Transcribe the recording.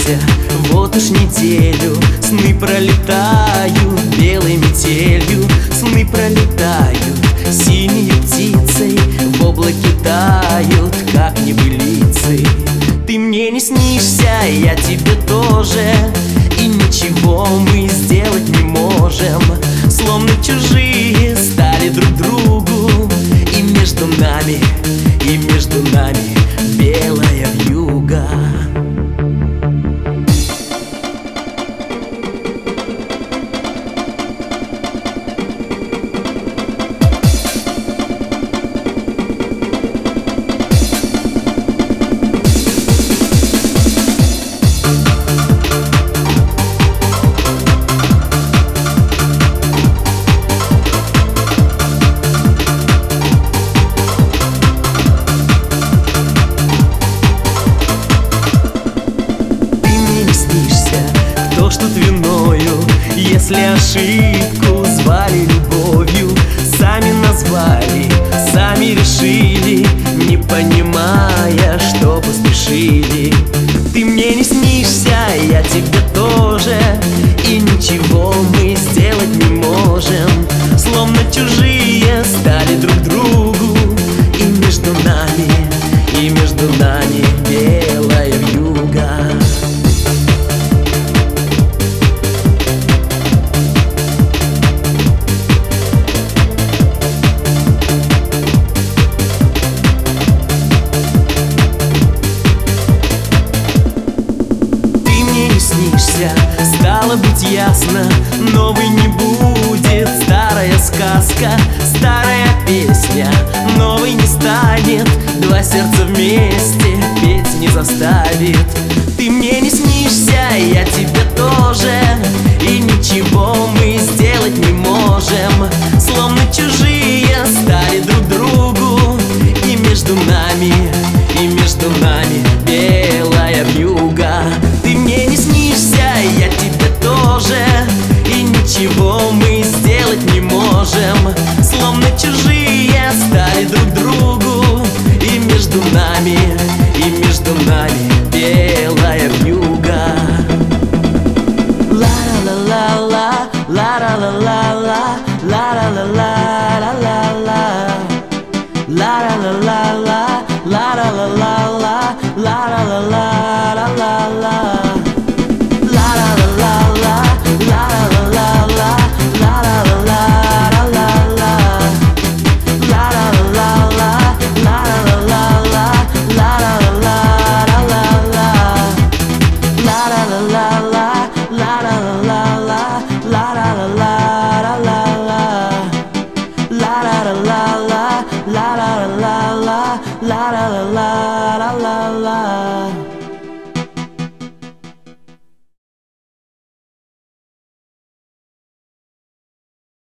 снишься, вот уж неделю. Сны пролетают белой метелью, сны пролетают синей птицей, в облаке тают, как небылицы. Ты мне не снишься, я тебе тоже, и ничего мы сделать не можем. Словно чужие стали друг другу, и между нами белая вьюга. Кто ж тут виною, если ошибку звали любовью? Сами назвали, сами решили, не понимая, что поспешили. Ты мне не снишься, я тебе тоже, и ничего мы сделать не можем. Словно чужие стали друг другу, и между нами белая вьюга. Снишься, стало быть ясно, новой не будет. Старая сказка, старая песня, новой не станет. Два сердца вместе петь не заставит. Ты мне не снишься, я тебе тоже, и ничего мы сделать не можем. Словно чужие стали друг другу, и между нами белая вьюга. Ты мне не снишься, я тебе тоже, и ничего мы сделать не можем. Словно чужие стали друг другу, и между нами белая вьюга. Ла-ла-ла-ла, ла-ла-ла-ла, ла-ла-ла-ла-ла-ла-ла, ла-ла-ла-ла-ла, ла-ла-ла-ла-ла, ла-ла-ла-ла-ла-ла-ла. La la la la la la la la la la la.